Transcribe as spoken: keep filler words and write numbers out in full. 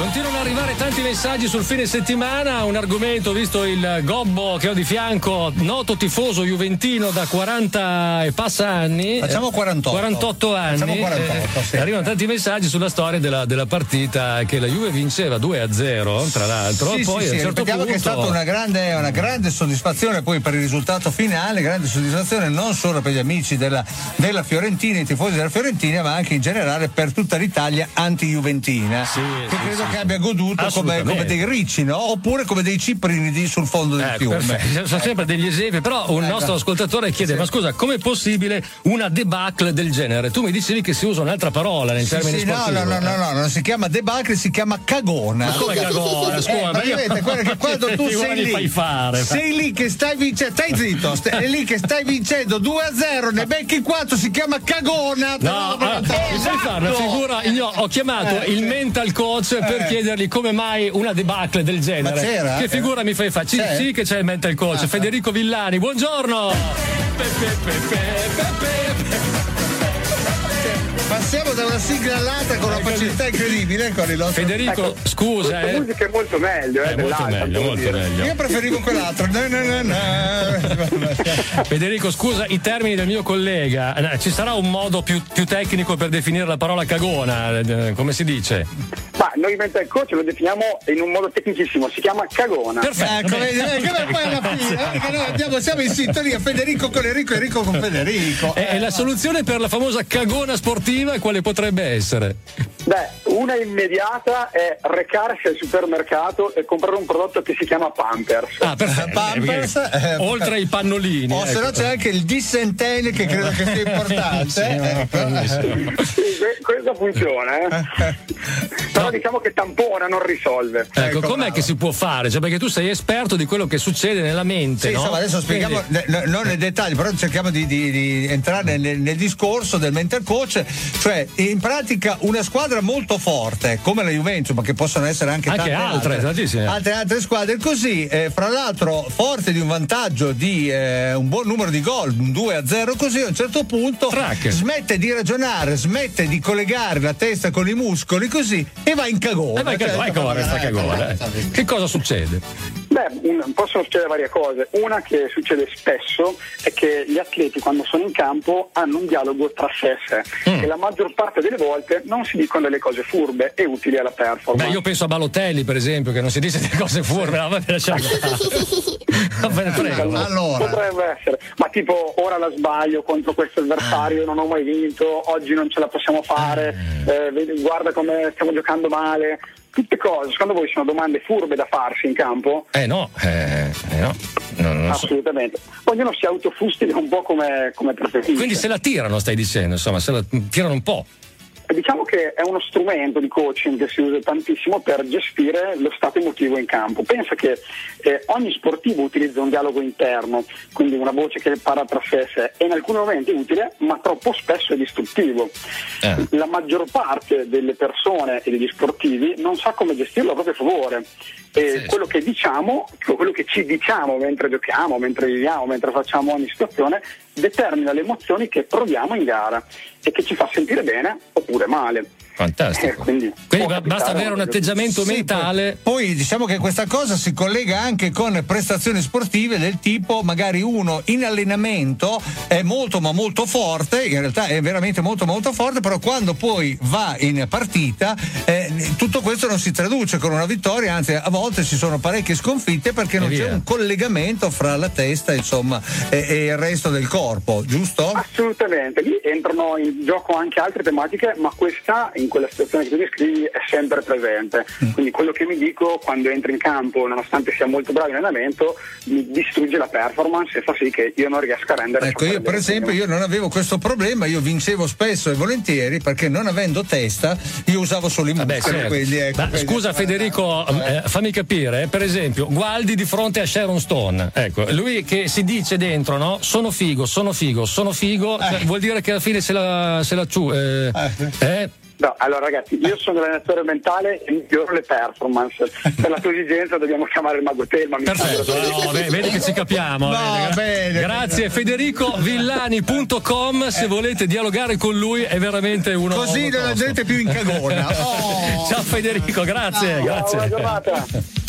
Continuano ad arrivare tanti messaggi sul fine settimana, un argomento, visto il gobbo che ho di fianco, noto tifoso juventino da quaranta e passa anni. Facciamo quarantotto. quarantotto anni. Facciamo quarantotto, eh, sì. Arrivano tanti messaggi sulla storia della, della partita, che la Juve vinceva due a zero, tra l'altro. Sì, poi sì, a un sì, certo ripetiamo punto... che è stata una grande, una grande soddisfazione poi per il risultato finale, grande soddisfazione non solo per gli amici della, della Fiorentina, i tifosi della Fiorentina, ma anche in generale per tutta l'Italia anti-juventina, sì, che sì, credo sì. che abbia goduto come, come dei ricci, no? Oppure come dei ciprini sul fondo del Eh, fiume. perfetto. Sono sempre degli esempi, però un Ecco. nostro ascoltatore chiede: Sì. ma scusa, com'è possibile una debacle del genere? Tu mi dicevi che si usa un'altra parola nel Sì, termine sì, no, sportivo. no, no, no, no, non si chiama debacle, si chiama cagona. Ma come cagona? Scusa, Eh, ma io- praticamente quello che quando tu Che sei li lì, fai fare? sei lì che stai vincendo, stai zitto, stai lì che stai vincendo due a zero, ne becchi quattro, si chiama cagona. No, ah, mi sai fare una figura? Io ho chiamato Eh, il sì. mental coach per Eh. chiedergli come mai una debacle del genere. Ma c'era? Che figura mi fai fare? Sì, C'è? sì che c'è il mental coach. Ah. Federico Villani, buongiorno. Pe, pe, pe, pe, pe, pe. Passiamo da una sigla all'altra con una facilità incredibile con il nostro... Federico, scusa, Questa eh. musica è molto meglio, eh, È molto dell'altra, meglio, devo molto dire. meglio. Io preferivo quell'altro. No, no, no, no. Federico, scusa i termini del mio collega. Eh, Ci sarà un modo più, più tecnico per definire la parola cagona? Eh, Come si dice? Ma noi mental coach lo definiamo in un modo tecnicissimo, si chiama cagona. Perfetto. Ecco, vedi, eh, che poi alla fine, eh, che noi andiamo, siamo in sintonia, Federico con Enrico, Enrico con Federico. E, e la soluzione per la famosa cagona sportiva quale potrebbe essere? Beh, una immediata è recarsi al supermercato e comprare un prodotto che si chiama Pampers. Ah, perfetto. Pampers, eh, Oltre ai pannolini. O se no ecco. c'è anche il dissentene che credo che sia importante. Sì, eh, ecco. Sì, que- questo funziona, eh. Però diciamo che tampona, non risolve. Ecco, Ecco, com'è bravo. che si può fare? Cioè, perché tu sei esperto di quello che succede nella mente, Sì, no? insomma, adesso spieghiamo, Quindi- ne- non nei dettagli, però cerchiamo di, di- di entrare nel, nel discorso del mental coach, cioè in pratica una squadra molto forte come la Juventus, ma che possono essere anche, Anche tante altre, tantissime. altre, altre squadre così, eh, fra l'altro forte di un vantaggio di eh, un buon numero di gol, un due a zero così, a un certo punto Track. smette di ragionare, smette di collegare la testa con i muscoli così e va in cagone. Eh, ma che Cioè, vai come resta ecco, cagona? ecco, eh. Che cosa succede? Beh, un- possono succedere varie cose. Una che succede spesso è che gli atleti quando sono in campo hanno un dialogo tra sé e sé Mm. e la maggior parte delle volte non si dicono delle cose furbe e utili alla performance. Beh, io penso a Balotelli, per esempio, che non si dice delle cose furbe, no, vabbè, lasciamo stare. Va bene, prego. Allora. Potrebbe essere, ma tipo ora la sbaglio contro questo avversario, non ho mai vinto, oggi non ce la possiamo fare, eh, vedi, guarda come stiamo giocando male. Tutte cose, secondo voi sono domande furbe da farsi in campo? Eh no, eh, eh no. No, non so. Assolutamente. Ognuno si autofustiga un po' come, come preferisce. Quindi se la tirano, stai dicendo, insomma, se la tirano un po'. Diciamo che è uno strumento di coaching che si usa tantissimo per gestire lo stato emotivo in campo. Pensa che eh, ogni sportivo utilizza un dialogo interno, quindi una voce che parla tra sé e sé, e in alcuni momenti è utile, ma troppo spesso è distruttivo. Eh. La maggior parte delle persone e degli sportivi non sa come gestirlo a proprio favore. E Sì. quello che diciamo, quello che ci diciamo mentre giochiamo, mentre viviamo, mentre facciamo ogni situazione, determina le emozioni che proviamo in gara e che ci fa sentire bene oppure male. Fantastico. Eh, quindi Quindi può ba- basta capitare avere un anche- atteggiamento Sì, mentale. Poi, poi diciamo che questa cosa si collega anche con prestazioni sportive del tipo magari uno in allenamento è molto ma molto forte, in realtà è veramente molto molto forte, però quando poi va in partita eh, tutto questo non si traduce con una vittoria, anzi a volte ci sono parecchie sconfitte perché non E c'è via. un collegamento fra la testa insomma e, e il resto del corpo, giusto? Assolutamente, lì entrano in gioco anche altre tematiche, ma questa in quella situazione che tu descrivi è sempre presente. Quindi quello che mi dico quando entro in campo, nonostante sia molto bravo in allenamento, mi distrugge la performance e fa sì che io non riesca a rendere. Ecco, io per esempio io non avevo questo problema, io vincevo spesso e volentieri perché non avendo testa io usavo solo i Vabbè, muscoli, certo. quindi, ecco, Ma quindi- scusa Federico, eh, fammi capire, per esempio, Gualdi di fronte a Sharon Stone, ecco, lui che si dice dentro, no? Sono figo, sono figo, sono figo, cioè, Eh. vuol dire che alla fine se la se la ciu, eh, Eh. eh? No, allora ragazzi, io sono l'allenatore mentale e miglioro le performance. Per la tua esigenza dobbiamo chiamare il Mago Telma. Perfetto, no, vedi che ci capiamo. No, bene. bene. Grazie, federico villani punto com, se volete dialogare con lui è veramente uno. Così non la gente più in cagona. Oh. Ciao Federico, grazie, Ciao, grazie. buona giornata.